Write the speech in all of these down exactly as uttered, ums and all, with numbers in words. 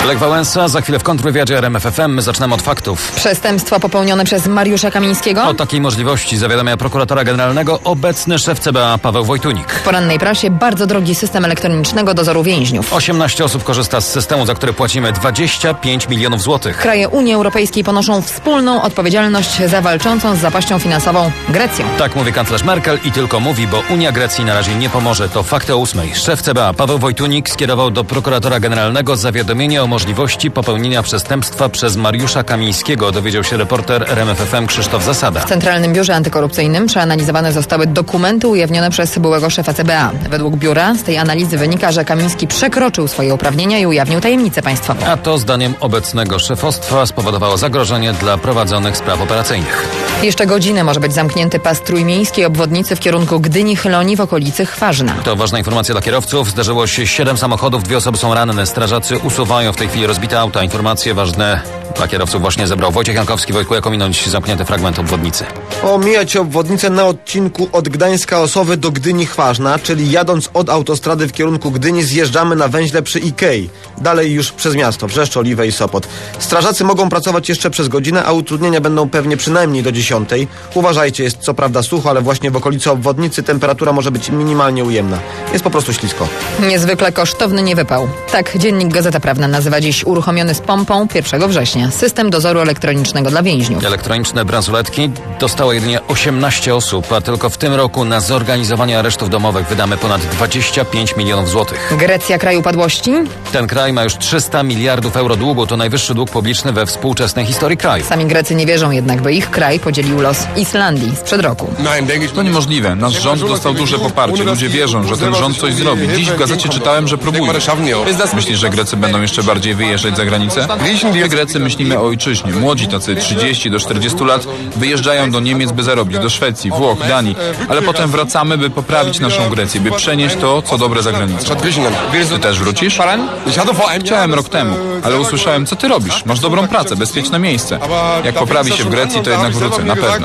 Lech Wałęsa, za chwilę w kontrwywiadzie R M F F M. My zaczynamy od faktów. Przestępstwo popełnione przez Mariusza Kamińskiego? O takiej możliwości zawiadamia prokuratora generalnego obecny szef C B A Paweł Wojtunik. W porannej prasie bardzo drogi system elektronicznego dozoru więźniów. osiemnaście osób korzysta z systemu, za który płacimy dwadzieścia pięć milionów złotych. Kraje Unii Europejskiej ponoszą wspólną odpowiedzialność za walczącą z zapaścią finansową Grecją. Tak mówi kanclerz Merkel i tylko mówi, bo Unia Grecji na razie nie pomoże. To fakty o ósmej. Szef C B A Paweł Wojtunik skierował do prokuratora generalnego zawiadomienie o możliwości popełnienia przestępstwa przez Mariusza Kamińskiego, dowiedział się reporter R M F F M Krzysztof Zasada. W Centralnym Biurze Antykorupcyjnym przeanalizowane zostały dokumenty ujawnione przez byłego szefa C B A. Według biura z tej analizy wynika, że Kamiński przekroczył swoje uprawnienia i ujawnił tajemnicę państwową. A to zdaniem obecnego szefostwa spowodowało zagrożenie dla prowadzonych spraw operacyjnych. Jeszcze godzinę może być zamknięty pas trójmiejskiej obwodnicy w kierunku Gdyni-Chyloni w okolicy Chważna. To ważna informacja dla kierowców. Zdarzyło się siedem samochodów, dwie osoby są ranne. Strażacy usuwają w tej chwili rozbite auta. Informacje ważne dla kierowców właśnie zebrał Wojciech Jankowski. Wojtku, jak ominąć zamknięty fragment obwodnicy? Omijać obwodnicę na odcinku od Gdańska Osowy do Gdyni Chważna, czyli jadąc od autostrady w kierunku Gdyni zjeżdżamy na węźle przy Ikei. Dalej już przez miasto, Brzeszcz, Oliwę i Sopot. Strażacy mogą pracować jeszcze przez godzinę, a utrudnienia będą pewnie przynajmniej do dziesiątej. Uważajcie, jest co prawda sucho, ale właśnie w okolicy obwodnicy temperatura może być minimalnie ujemna. Jest po prostu ślisko. Niezwykle kosztowny niewypał. Tak dziennik Gazeta Prawna nazywa dziś uruchomiony z pompą pierwszego września system dozoru elektronicznego dla więźniów. Elektroniczne bransoletki dostało jedynie osiemnaście osób, a tylko w tym roku na zorganizowanie aresztów domowych wydamy ponad dwadzieścia pięć milionów złotych. Grecja, kraj upadłości? Ten kraj ma już trzysta miliardów euro długu. To najwyższy dług publiczny we współczesnej historii kraju. Sami Grecy nie wierzą jednak, by ich kraj podzielił los Islandii sprzed roku. To niemożliwe. Nasz rząd dostał duże poparcie. Ludzie wierzą, że ten rząd coś zrobi. Dziś w gazecie czytałem, że próbuje. Myślisz, że Grecy będą jeszcze bardziej wyjeżdżać za granicę? My Grecy myślimy o ojczyźnie. Młodzi tacy trzydzieści do czterdziestu lat wyjeżdżają do Niemiec, by zarobić, do Szwecji, Włoch, Danii, ale potem wracamy, by poprawić naszą Grecję, by przenieść to, co dobre za granicą. Ty też wrócisz? Chciałem rok temu, ale usłyszałem, co ty robisz. Masz dobrą pracę, bezpieczne miejsce. Jak poprawi się w Grecji, to jednak wrócę, na pewno.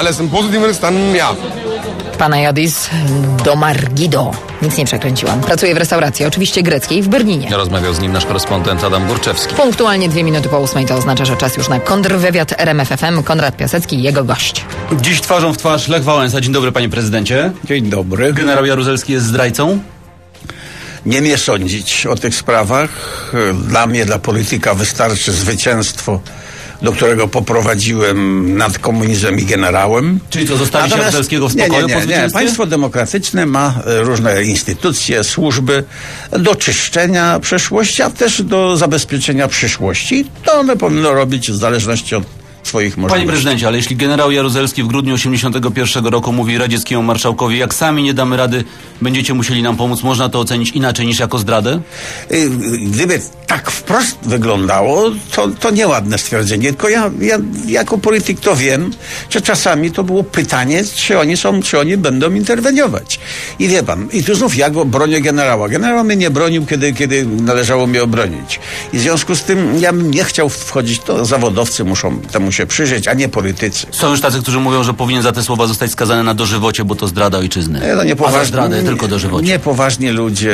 Panajodis Domargido. Nic nie przekręciłam. Pracuje w restauracji, oczywiście greckiej, w Berlinie. Rozmawiał z nim nasz korespondent Adam Górczewski. Punktualnie dwie minuty po ósmej to oznacza, że czas już na kontrwywiad R M F F M. Konrad Piasecki i jego gość. Dziś twarzą w twarz Lech Wałęsa. Dzień dobry, panie prezydencie. Dzień dobry. Generał Jaruzelski jest zdrajcą? Nie mnie sądzić o tych sprawach. Dla mnie, dla polityka wystarczy zwycięstwo, do którego poprowadziłem nad komunizmem i generałem. Czyli co, zostawić Jaruzelskiego w spokoju nie, nie, po nie, zwycięstwie? nie. Państwo demokratyczne ma różne instytucje, służby do czyszczenia przeszłości, a też do zabezpieczenia przyszłości. To one powinno robić w zależności od swoich możliwości. Panie prezydencie, ale jeśli generał Jaruzelski w grudniu osiemdziesiątego pierwszego roku mówi radzieckiemu marszałkowi, jak sami nie damy rady, będziecie musieli nam pomóc, można to ocenić inaczej niż jako zdradę? Gdyby tak wprost wyglądało, to, to nieładne stwierdzenie, tylko ja, ja jako polityk to wiem, że czasami to było pytanie, czy oni są, czy oni będą interweniować. I wie pan, i tu znów ja go bronię generała. Generał mnie nie bronił, kiedy, kiedy należało mnie obronić. I w związku z tym ja bym nie chciał wchodzić, to zawodowcy muszą temu się przyjrzeć, a nie politycy. Są już tacy, którzy mówią, że powinien za te słowa zostać skazany na dożywocie, bo to zdrada ojczyzny. Nie, no nie a za zdradę tylko dożywocie. Niepoważni ludzie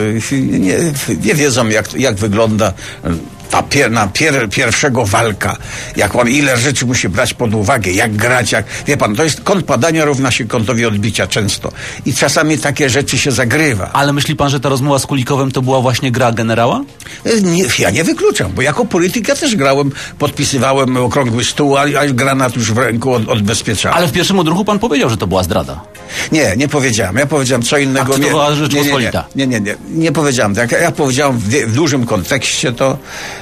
nie, nie wiedzą, jak, jak wygląda ta pier, na pier, pierwszego walka, jak on ile rzeczy musi brać pod uwagę, jak grać, jak, wie pan, to jest kąt padania równa się kątowi odbicia często. I czasami takie rzeczy się zagrywa. Ale myśli pan, że ta rozmowa z Kulikowem to była właśnie gra generała? Nie, ja nie wykluczam, bo jako polityk ja też grałem, podpisywałem okrągły stół, a, a granat już w ręku od, odbezpieczałem. Ale w pierwszym odruchu pan powiedział, że to była zdrada. Nie, nie powiedziałem. Ja powiedziałem co innego. A czy to była Rzeczpospolita? Nie, nie, nie, nie, nie, nie powiedziałem tak. Ja, ja powiedziałem w, w dużym kontekście to.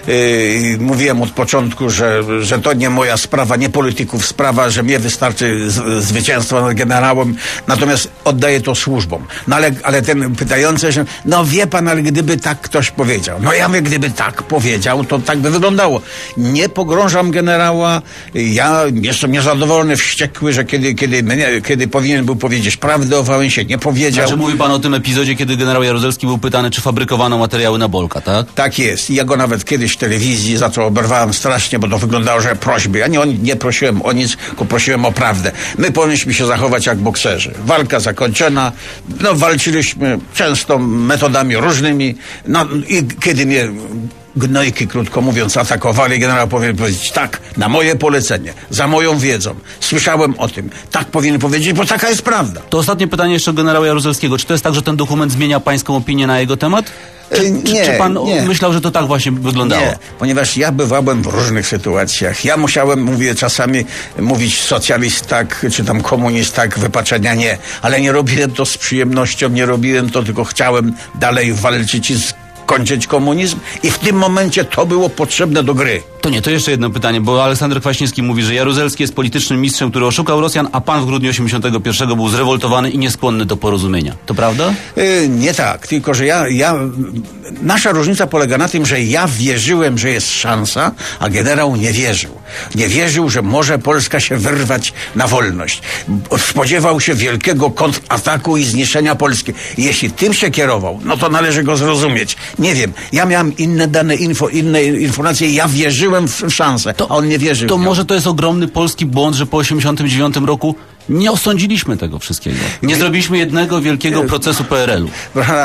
Yy, mówiłem od początku, że, że to nie moja sprawa, nie polityków sprawa, że mnie wystarczy z, zwycięstwo nad generałem, natomiast oddaję to służbom. No ale, ale ten pytający się, no wie pan, ale gdyby tak ktoś powiedział. No ja mówię, gdyby tak powiedział, to tak by wyglądało. Nie pogrążam generała, ja jestem niezadowolony, wściekły, że kiedy, kiedy, mnie, kiedy powinien był powiedzieć prawdę o Wałęsie, nie powiedział. Znaczy mówi pan o tym epizodzie, kiedy generał Jaruzelski był pytany, czy fabrykowano materiały na Bolka, tak? Tak jest. Ja go nawet kiedyś w telewizji za to oberwałem strasznie, bo to wyglądało, że prośby. Ja nie, nie prosiłem o nic, tylko prosiłem o prawdę. My powinniśmy się zachować jak bokserzy. Walka zakończona. No walczyliśmy często metodami różnymi. No i kiedy mnie gnojki, krótko mówiąc, atakowali, generał powinien powiedzieć tak, na moje polecenie, za moją wiedzą. Słyszałem o tym. Tak powinien powiedzieć, bo taka jest prawda. To ostatnie pytanie jeszcze generała Jaruzelskiego. Czy to jest tak, że ten dokument zmienia pańską opinię na jego temat? Czy, nie, czy, czy pan nie. myślał, że to tak właśnie wyglądało? Nie, ponieważ ja bywałem w różnych sytuacjach. Ja musiałem, mówię, czasami mówić socjalist tak, czy tam komunist tak, wypaczenia nie. Ale nie robiłem to z przyjemnością, nie robiłem to, tylko chciałem dalej walczyć i skończyć komunizm. I w tym momencie to było potrzebne do gry. To nie, to jeszcze jedno pytanie, bo Aleksander Kwaśniewski mówi, że Jaruzelski jest politycznym mistrzem, który oszukał Rosjan, a pan w grudniu osiemdziesiątego pierwszego był zrewoltowany i nieskłonny do porozumienia. To prawda? Yy, nie tak, tylko że ja, ja... Nasza różnica polega na tym, że ja wierzyłem, że jest szansa, a generał nie wierzył. Nie wierzył, że może Polska się wyrwać na wolność. Spodziewał się wielkiego kontrataku i zniszczenia Polski. I jeśli tym się kierował, no to należy go zrozumieć. Nie wiem, ja miałem inne dane, info, inne informacje, ja wierzyłem w szansę, to, a on nie wierzył. To może to jest ogromny polski błąd, że po osiemdziesiątym dziewiątym roku nie osądziliśmy tego wszystkiego. Nie zrobiliśmy jednego wielkiego procesu P R L-u.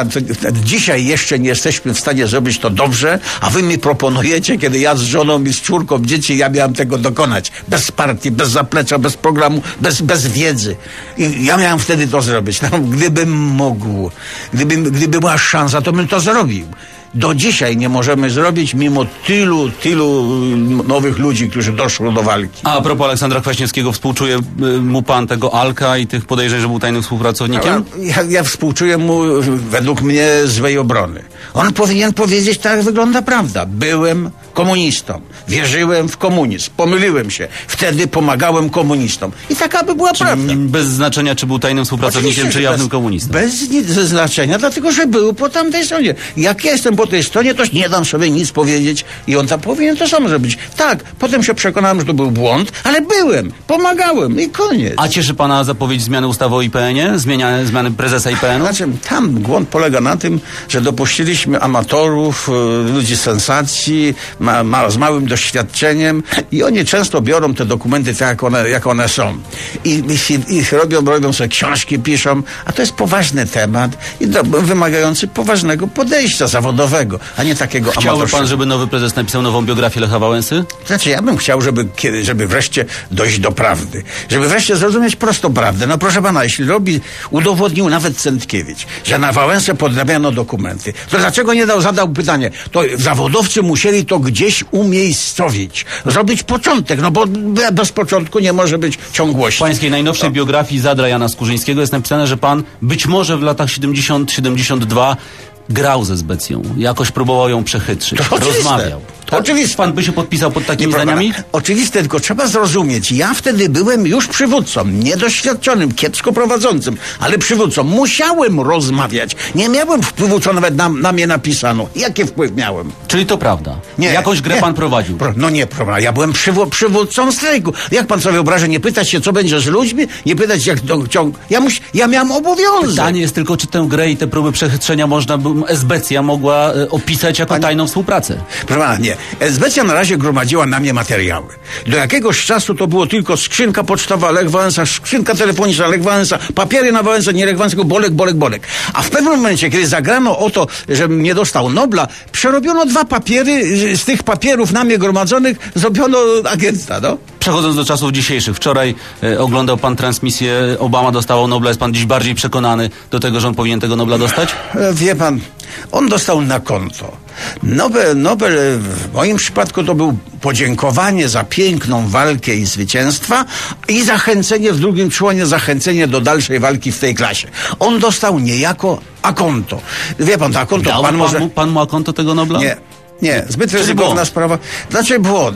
Dzisiaj jeszcze nie jesteśmy w stanie zrobić to dobrze, a wy mi proponujecie, kiedy ja z żoną i z córką dzieci, ja miałem tego dokonać. Bez partii, bez zaplecza, bez programu, bez, bez wiedzy. I ja miałem wtedy to zrobić. No, gdybym mógł, gdyby, gdyby była szansa, to bym to zrobił. Do dzisiaj nie możemy zrobić, mimo tylu, tylu nowych ludzi, którzy doszło do walki. A, a propos Aleksandra Kwaśniewskiego, współczuje mu pan tego Alka i tych podejrzeń, że był tajnym współpracownikiem? Ja, ja współczuję mu, według mnie, złej obrony. On powinien powiedzieć, tak wygląda prawda. Byłem komunistą. Wierzyłem w komunizm. Pomyliłem się. Wtedy pomagałem komunistom. I taka by była Czyli prawda. bez znaczenia, czy był tajnym współpracownikiem, Oczywiście, czy jawnym bez, komunistą. Bez nic znaczenia, dlatego że był po tamtej stronie. Jak ja jestem po tej stronie, to nie dam sobie nic powiedzieć i on tam powinien to samo zrobić. Tak, potem się przekonałem, że to był błąd, ale byłem, pomagałem i koniec. A cieszy pana zapowiedź zmiany ustawy o I P N-ie? Zmienia, zmiany prezesa I P N-u? Znaczy, tam błąd polega na tym, że dopuściliśmy amatorów, y, ludzi sensacji, ma, ma, z małym doświadczeniem i oni często biorą te dokumenty tak, jak one, jak one są. I, i, i robią, robią sobie książki, piszą, a to jest poważny temat i do, wymagający poważnego podejścia zawodowego, a nie takiego Chciałby amatorskiego. pan, żeby nowy prezes napisał nową biografię Lecha Wałęsy? Znaczy, ja bym chciał, żeby, kiedy, żeby wreszcie dojść do prawdy. Żeby wreszcie zrozumieć prostą prawdę. No proszę pana, jeśli robi, udowodnił nawet Centkiewicz, że na Wałęsę podrabiano dokumenty, to dlaczego nie dał, zadał pytanie, to zawodowcy musieli to gdzieś umiejscowić. Zrobić początek, no bo bez początku nie może być ciągłości. W pańskiej najnowszej no. biografii Zadra Jana Skurzyńskiego jest napisane, że pan być może w latach siedemdziesiątym siedemdziesiątym dwa grał ze Zbecją. Jakoś próbował ją przechytrzyć. To rozmawiał. To oczywiste. Pan by się podpisał pod takimi zdaniami? Oczywiste, tylko trzeba zrozumieć. Ja wtedy byłem już przywódcą. Niedoświadczonym, kiepsko prowadzącym, ale przywódcą. Musiałem rozmawiać. Nie miałem wpływu, co nawet na, na mnie napisano. Jaki wpływ miałem? Czyli to prawda. Nie, Jakąś grę nie. pan prowadził. Pro, no nie, pro, ja byłem przywó- przywódcą strajku. Jak pan sobie wyobraża, nie pytać się, co będzie z ludźmi, nie pytać jak do ciąg. Ja, muś, ja miałem obowiązek. Pytanie jest tylko, czy tę grę i te próby przechytrzenia można by, Esbecja mogła e, opisać jako Pani... tajną współpracę. Proszę pana, nie. Esbecja na razie gromadziła na mnie materiały. Do jakiegoś czasu to było tylko skrzynka pocztowa Lech Wałęsa, skrzynka telefoniczna Lech Wałęsa, papiery na Wałęsę, nie Lech Wałęsa, tylko Bolek, Bolek, Bolek. A w pewnym momencie, kiedy zagrano o to, żebym nie dostał Nobla, przerobiono dwa papiery, z tych papierów na mnie gromadzonych zrobiono agenta, no. Przechodząc do czasów dzisiejszych, wczoraj e, oglądał pan transmisję, Obama dostawał Nobla, jest pan dziś bardziej przekonany do tego, że on powinien tego Nobla dostać? Wie pan, on dostał na konto. Nobel, Nobel w moim przypadku to był podziękowanie za piękną walkę i zwycięstwa i zachęcenie w drugim członie, zachęcenie do dalszej walki w tej klasie. On dostał niejako akonto. Wie pan, to akonto... Dał pan, pan, może... mu, pan mu akonto tego Nobla? Nie. Nie, zbyt ryzykowna sprawa. Znaczy błąd.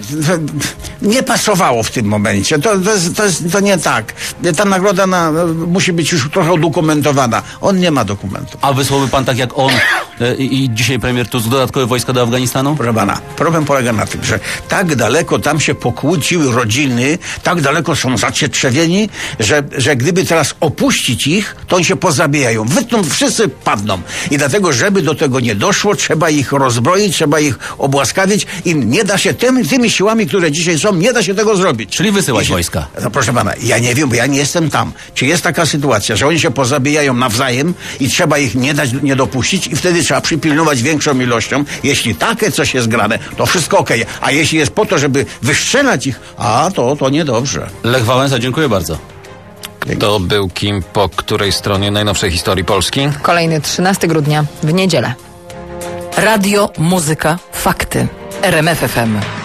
Nie pasowało w tym momencie. To, to, jest, to, jest, to nie tak. Ta nagroda na, musi być już trochę udokumentowana. On nie ma dokumentu. A wysłałby pan tak jak on e, i dzisiaj premier Tusk dodatkowe wojska do Afganistanu? Proszę pana, problem polega na tym, że tak daleko tam się pokłóciły rodziny, tak daleko są zacietrzewieni, że, że gdyby teraz opuścić ich, to oni się pozabijają. Wytną, wszyscy padną. I dlatego, żeby do tego nie doszło, trzeba ich rozbroić, trzeba ich ich obłaskawić i nie da się tym, tymi siłami, które dzisiaj są, nie da się tego zrobić. Czyli wysyłać Jeśli, wojska. No, proszę pana, ja nie wiem, bo ja nie jestem tam. Czy jest taka sytuacja, że oni się pozabijają nawzajem i trzeba ich nie dać, nie dopuścić i wtedy trzeba przypilnować większą ilością. Jeśli takie coś jest grane, to wszystko okej. Okay. A jeśli jest po to, żeby wystrzelać ich, a to, to niedobrze. Lech Wałęsa, dziękuję bardzo. To był kim po której stronie najnowszej historii Polski? Kolejny trzynastego grudnia w niedzielę. Radio, muzyka, fakty. R M F F M.